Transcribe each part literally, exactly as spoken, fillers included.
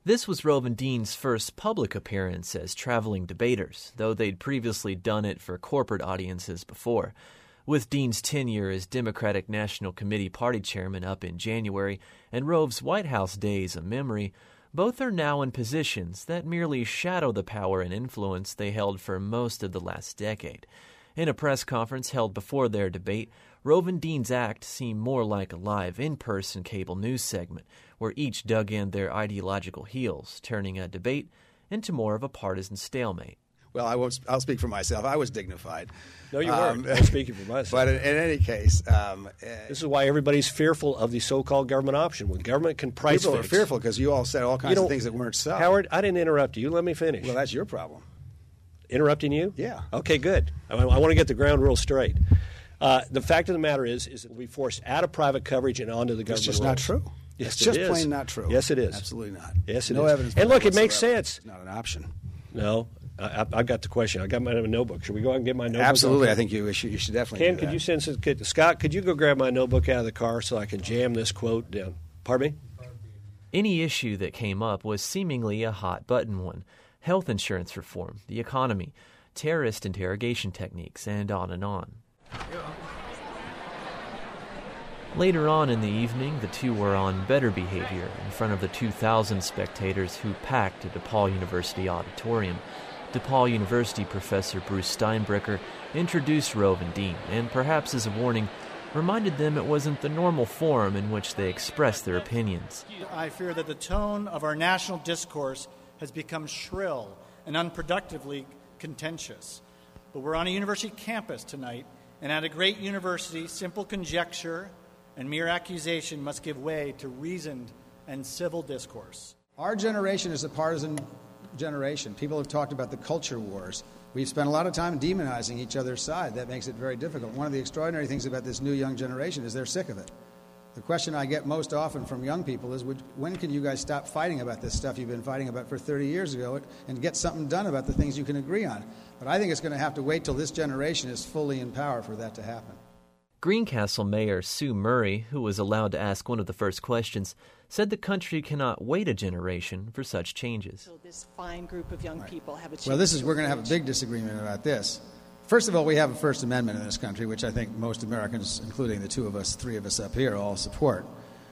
This was Rove and Dean's first public appearance as traveling debaters, though they'd previously done it for corporate audiences before. With Dean's tenure as Democratic National Committee Party Chairman up in January and Rove's White House days a memory, both are now in positions that merely shadow the power and influence they held for most of the last decade. In a press conference held before their debate, Rove and Dean's act seemed more like a live, in-person cable news segment, where each dug in their ideological heels, turning a debate into more of a partisan stalemate. Well, I won't, I'll speak for myself. I was dignified. No, you weren't. Um, I'm speaking for myself. But in, in any case... Um, this is why everybody's fearful of the so-called government option. When government can price people fix... People are fearful because you all said all kinds you know, of things that weren't so. Howard, I didn't interrupt you. Let me finish. Well, that's your problem. Interrupting you? Yeah. Okay, good. I, I want to get the ground rules straight. Uh, the fact of the matter is, is that we'll be forced out of private coverage and onto the government It's just rules. not true. Yes, it's just it is. plain not true. Yes, it is. Absolutely not. Yes, it no is. evidence. And look, it makes whatsoever. sense. It's not an option. No. I, I got the question. I got my notebook. Should we go out and get my notebook? Absolutely. I think you should, you should definitely Ken, do could that. you send some, could, Scott, could you go grab my notebook out of the car so I can jam this quote down? Pardon me? Any issue that came up was seemingly a hot-button one. Health insurance reform, the economy, terrorist interrogation techniques, and on and on. Later on in the evening, the two were on better behavior in front of the two thousand spectators who packed a DePaul University auditorium. DePaul University professor Bruce Steinbrecher introduced Rove and Dean, and perhaps as a warning, reminded them it wasn't the normal forum in which they expressed their opinions. I fear that the tone of our national discourse has become shrill and unproductively contentious. But we're on a university campus tonight, and at a great university, simple conjecture and mere accusation must give way to reasoned and civil discourse. Our generation is a partisan generation. People have talked about the culture wars. We've spent a lot of time demonizing each other's side. That makes it very difficult. One of the extraordinary things about this new young generation is they're sick of it. The question I get most often from young people is, would, when can you guys stop fighting about this stuff you've been fighting about for thirty years ago and get something done about the things you can agree on? But I think it's going to have to wait till this generation is fully in power for that to happen. Greencastle Mayor Sue Murray, who was allowed to ask one of the first questions, said the country cannot wait a generation for such changes. So this fine group of young right. people have a chance. Well, this is we're going to have a big disagreement about this. First of all, we have a First Amendment in this country, which I think most Americans, including the two of us, three of us up here, all support.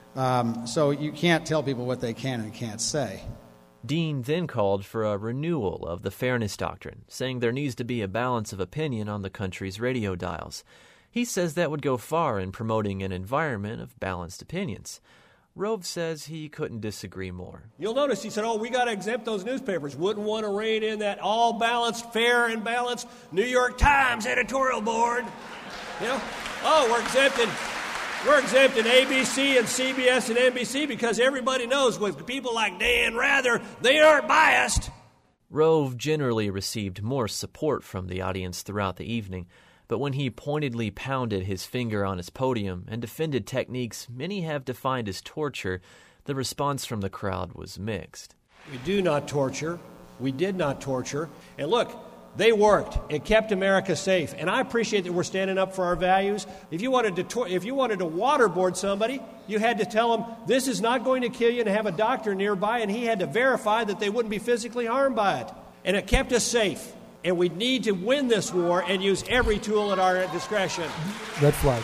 Um, so you can't tell people what they can and can't say. Dean then called for a renewal of the Fairness Doctrine, saying there needs to be a balance of opinion on the country's radio dials. He says that would go far in promoting an environment of balanced opinions. Rove says he couldn't disagree more. You'll notice he said, oh, we got to exempt those newspapers. Wouldn't want to rein in that all-balanced, fair and balanced New York Times editorial board. You know, oh, we're exempting, we're exempting A B C and C B S and N B C because everybody knows with people like Dan Rather, they aren't biased. Rove generally received more support from the audience throughout the evening, but when he pointedly pounded his finger on his podium and defended techniques many have defined as torture, the response from the crowd was mixed. We do not torture. We did not torture. And look, they worked. It kept America safe. And I appreciate that we're standing up for our values. If you wanted to, tor- if you wanted to waterboard somebody, you had to tell them this is not going to kill you and have a doctor nearby, and he had to verify that they wouldn't be physically harmed by it. And it kept us safe. And we need to win this war and use every tool at our discretion. Red flag.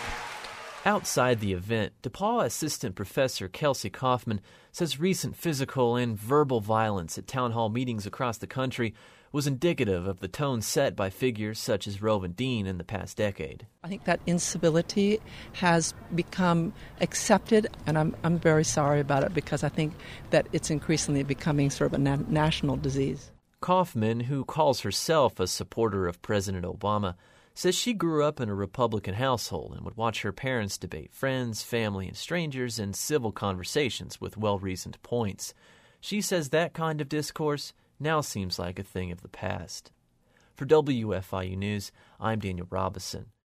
Outside the event, DePaul Assistant Professor Kelsey Kaufman says recent physical and verbal violence at town hall meetings across the country was indicative of the tone set by figures such as Rove and Dean in the past decade. I think that incivility has become accepted, and I'm I'm very sorry about it because I think that it's increasingly becoming sort of a na- national disease. Kaufman, who calls herself a supporter of President Obama, says she grew up in a Republican household and would watch her parents debate friends, family, and strangers in civil conversations with well-reasoned points. She says that kind of discourse now seems like a thing of the past. For W F I U News, I'm Daniel Robison.